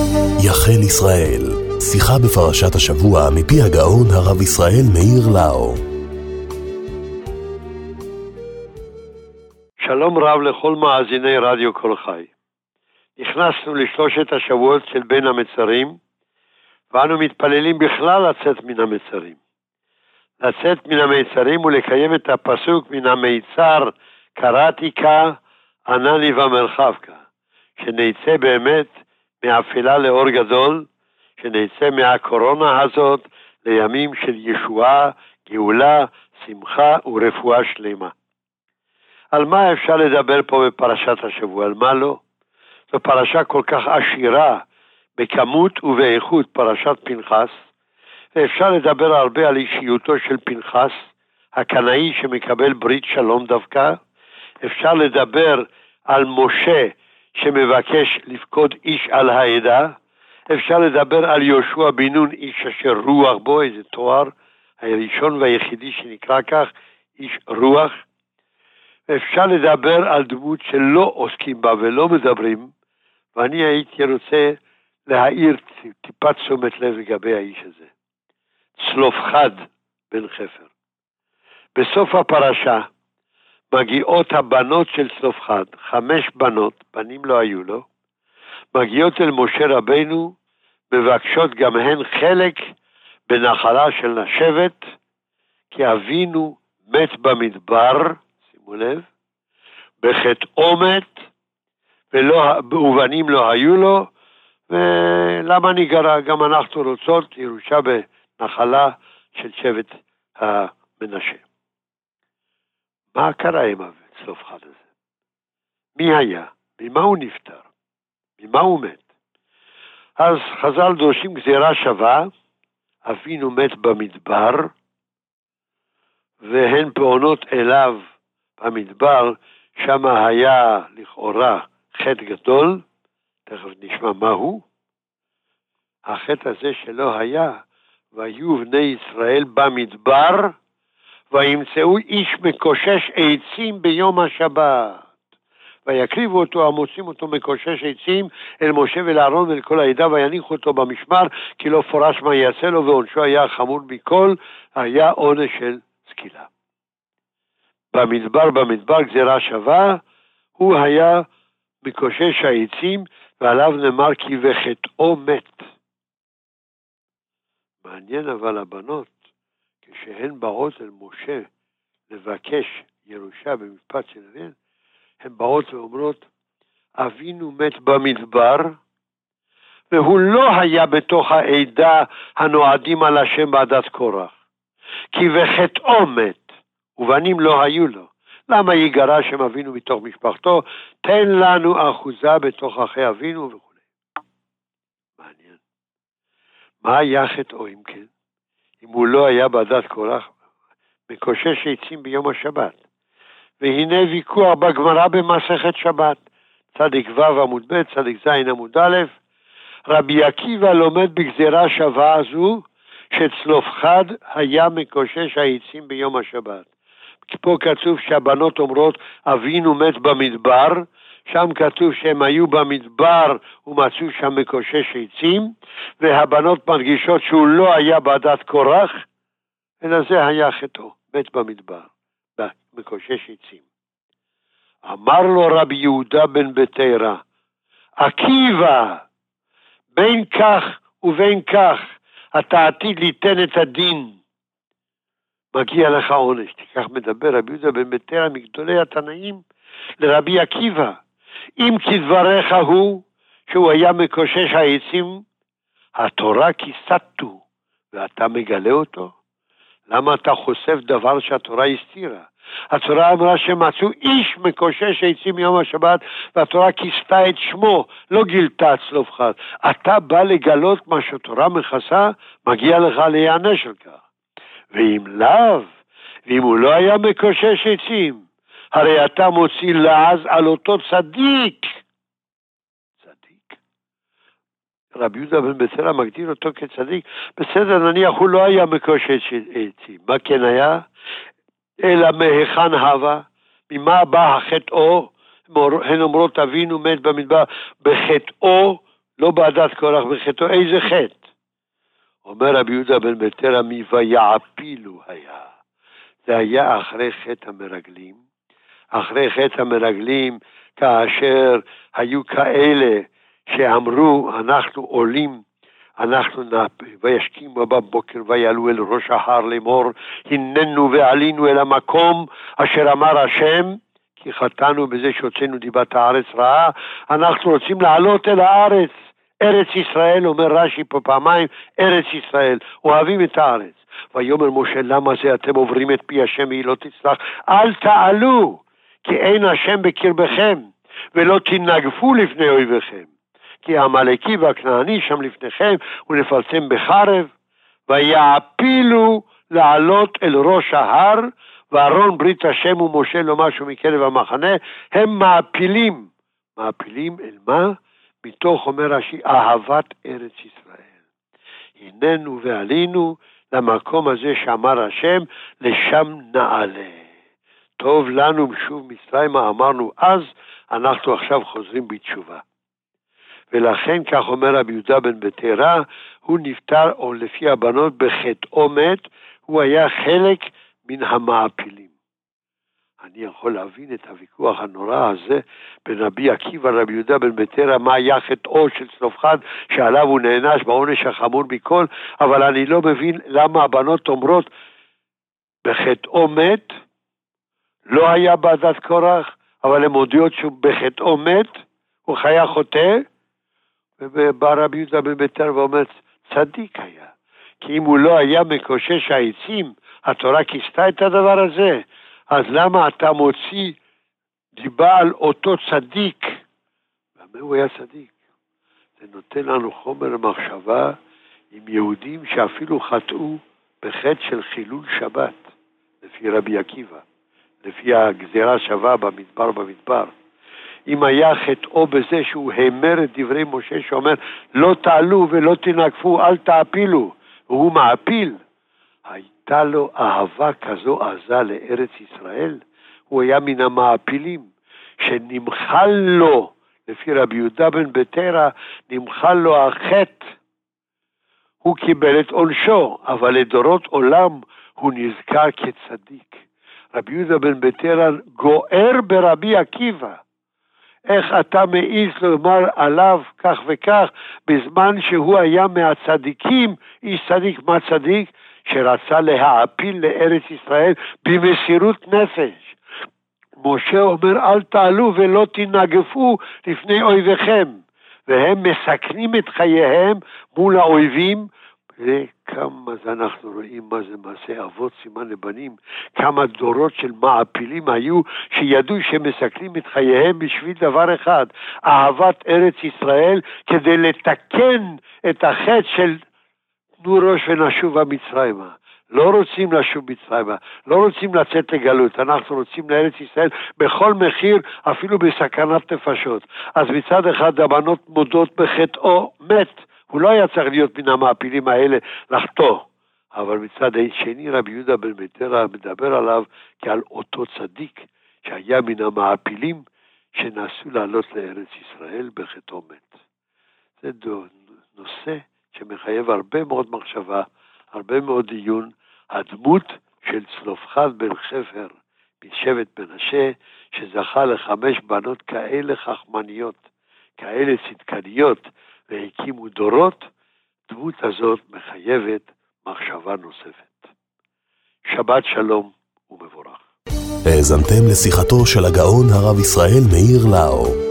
יחן ישראל, שיחה בפרשת השבוע מפי הגאון הרב ישראל מאיר לאו. שלום רב לכל מאזיני רדיו כל חי. נכנסנו לשלושת השבועות של בין המצרים, ואנו מתפללים בכלל לצאת מן המצרים. לצאת מן המצרים ולקיים את הפסוק מן המיצר קראתי כה ענני ומרחבקה, שנצא באמת מאפלה לאור גדול, שנצא מהקורונה הזאת לימים של ישועה, גאולה, שמחה ורפואה שלמה. על מה אפשר לדבר פה בפרשת השבוע? על מה לא? זו פרשה כל כך עשירה בכמות ובאיכות, פרשת פנחס, ואפשר לדבר הרבה על אישיותו של פנחס, הקנאי שמקבל ברית שלום דווקא. אפשר לדבר על משה שמבקש לפקוד איש על העדה. אפשר לדבר על יהושע בן נון, איש אשר רוח בו, איזה תואר, הראשון והיחידי שנקרא כך, איש רוח. אפשר לדבר על דמות שלא עוסקים בה ולא מדברים, ואני הייתי רוצה להעיר טיפת תשומת לב לגבי האיש הזה. צלופחד בן חפר. בסוף הפרשה מגיעות הבנות של צלופחד, 5 בנות, בנים לא היו לו, מגיעות אל משה רבינו, מבקשות גם הן חלק בנחלה של השבט, כי אבינו מת במדבר, שימו לב, בחטאו מת, ובנים לא היו לו, ולמה נגרע? גם אנחנו רוצות ירושה בנחלה של שבט המנשה. מה קרה עם הצלופחד הזה? מי היה? ממה הוא נפטר? ממה הוא מת? אז חז"ל דורשים גזירה שווה, אבינו מת במדבר, והן פוענות אליו במדבר, שם היה לכאורה חטא גדול, תכף נשמע מהו. החטא הזה שלא היה, והיו בני ישראל במדבר, וימצאו איש מקושש עצים ביום השבת. ויקריבו אותו, המוצאים אותו מקושש עצים אל משה ולארון ואל כל העדה, ויניחו אותו במשמר, כי לא פורש מה יעשה לו, ועונשו היה חמור מכל, היה עונש של סקילה. במדבר גזירה שווה, הוא היה מקושש העצים, ועליו נאמר כי בחטאו מת. מעניין אבל הבנות, כשהן באות אל משה לבקש ירושה במשפט של אבינו, הן באות ואומרות, אבינו מת במדבר, והוא לא היה בתוך העדה הנועדים על השם בעדת קורח, כי בחטאו מת, ובנים לא היו לו. למה יגרע שם אבינו מתוך משפחתו? תן לנו אחוזה בתוך אחי אבינו וכו'. מעניין. מה היה חטאו אם כן? אם הוא לא היה בעדת קורח, מקושש עצים ביום השבת. והנה ויכוח בגמרא במסכת שבת, צדיק ו' עמוד ב', צדיק ז' עמוד א', רבי עקיבא לומד בגזירה שווה הזו, שצלופחד היה מקושש העצים ביום השבת. פה כתוב שהבנות אומרות, אבינו מת במדבר, שם כתוב שהם היו במדבר ומצאו שם מקושש עצים, והבנות מרגישות שהוא לא היה בעדת קורח, אלא זה היה חטאו, מת במדבר, מקושש עצים. אמר לו רבי יהודה בן בתרא, עקיבא, בין כך ובין כך, אתה עתיד ליתן את הדין, מגיע לך עונש. כך מדבר רבי יהודה בן בתרא מגדולי התנאים לרבי עקיבא. אם כדבריך הוא שהוא היה מקושש העצים, התורה כיסתו ואתה מגלה אותו? למה אתה חושף דבר שהתורה הסתירה? התורה אמרה שמצאו איש מקושש עצים יום השבת, והתורה כיסתה את שמו, לא גילתה צלופחד. אתה בא לגלות מה שהתורה מכסה, מגיע לך להיענש על כך. ואם לאו, ואם הוא לא היה מקושש עצים, הרי אתה מוציא לעז על אותו צדיק. צדיק? רבי יהודה בן בתרא מגדיר אותו כצדיק. בסדר, נניח הוא לא היה מקושש עצים. מה כן היה? אלא מהיכן הווה? ממה בא החטאו? הן אומרות אבינו מת במדבר, בחטאו לא בעדת קורח בחטאו, איזה חטא? אומר רבי יהודה בן בטרה, מי ויעפילו היה. זה היה אחרי חטא המרגלים. אחרי חטא המרגלים, כאשר היו כאלה שאמרו, אנחנו עולים, וישכימו בבוקר ויעלו אל ראש ההר לאמור, הננו ועלינו אל המקום אשר אמר השם, כי חטאנו בזה שהוצאנו דיבת הארץ רעה, אנחנו רוצים לעלות אל הארץ, ארץ ישראל, אומר רש"י פה פעמיים, ארץ ישראל, אוהבים את הארץ. ויאמר משה, למה זה אתם עוברים את פי השם והיא לא תצלח? אל תעלו, כי אין השם בקרבכם, ולא תנגפו לפני אויביכם. כי העמלקי והכנעני שם לפניכם, ונפלתם בחרב, ויעפילו לעלות אל ראש ההר, וארון ברית השם ומשה לא משהו מקרב המחנה, הם מעפילים. מעפילים אל מה? מתוך אומר רש"י, אהבת ארץ ישראל. הננו ועלינו למקום הזה שאמר השם, לשם נעלה. טוב לנו משוב מצרימה, אמרנו אז, אנחנו עכשיו חוזרים בתשובה. ולכן כך אומר רבי יהודה בן בטרה, הוא נפטר, או לפי הבנות בחטאו מת, הוא היה חלק מן המעפילים. אני יכול להבין את הוויכוח הנורא הזה בין רבי עקיבא רבי יהודה בן בטרה, מה היה חטאו של צלופחד שעליו הוא נענש בעונש החמור מכל, אבל אני לא מבין למה הבנות אומרות בחטאו מת, לא היה בעדת קורח, אבל הן מודיעות שהוא בחטאו מת, הוא חיה חוטא, ובא רבי יהודה בן בטרה ואומר, צדיק היה, כי אם הוא לא היה מקושש העצים, התורה כיסתה את הדבר הזה, אז למה אתה מוציא דיבה על אותו צדיק? ומה הוא היה צדיק? זה נותן לנו חומר למחשבה עם יהודים שאפילו חטאו בחטא של חילול שבת, לפי רבי עקיבא, לפי הגזירה שווה במדבר. אם היה חטאו בזה שהוא המר את דברי משה שאומר, לא תעלו ולא תנגפו, אל תעפילו, והוא מעפיל, הייתה לו אהבה כזו עזה לארץ ישראל, הוא היה מן המעפילים, שנמחל לו, לפי רבי יהודה בן בטרה, נמחל לו החטא, הוא קיבל את עונשו, אבל לדורות עולם הוא נזכר כצדיק. רבי יהודה בן בטרה גוער ברבי עקיבא, איך אתה מעיז לומר עליו כך וכך, בזמן שהוא היה מהצדיקים, איש צדיק, מה צדיק? שרצה להעפיל לארץ ישראל במסירות נפש. משה אומר, אל תעלו ולא תנגפו לפני אויביכם, והם מסכנים את חייהם מול האויבים, וכמה אנחנו רואים מה זה מעשה אבות סימן לבנים, כמה דורות של מעפילים היו שידעו שמסכנים את חייהם בשביל דבר אחד, אהבת ארץ ישראל, כדי לתקן את החטא של תנו ראש ונשובה מצרימה. לא רוצים לשוב מצרימה, לא רוצים לצאת לגלות, אנחנו רוצים לארץ ישראל בכל מחיר, אפילו בסכנת נפשות. אז מצד אחד הבנות מודות בחטאו מת, הוא לא היה צריך להיות מן המעפילים האלה לחטוא, אבל מצד שני רבי יהודה בן בטרה מדבר עליו כעל אותו צדיק שהיה מן המעפילים שנסו לעלות לארץ ישראל בחטאו מת. זה נושא שמחייב הרבה מאוד מחשבה, הרבה מאוד דיון, הדמות של צלופחד בן חפר משבט מנשה, שזכה ל5 בנות כאלה חכמניות, כאלה צדקניות, והקימו דורות, דמות הזאת מחייבת מחשבה נוספת. שבת שלום ומבורך. האזנתם לשיחתו של הגאון הרב ישראל מאיר לאו.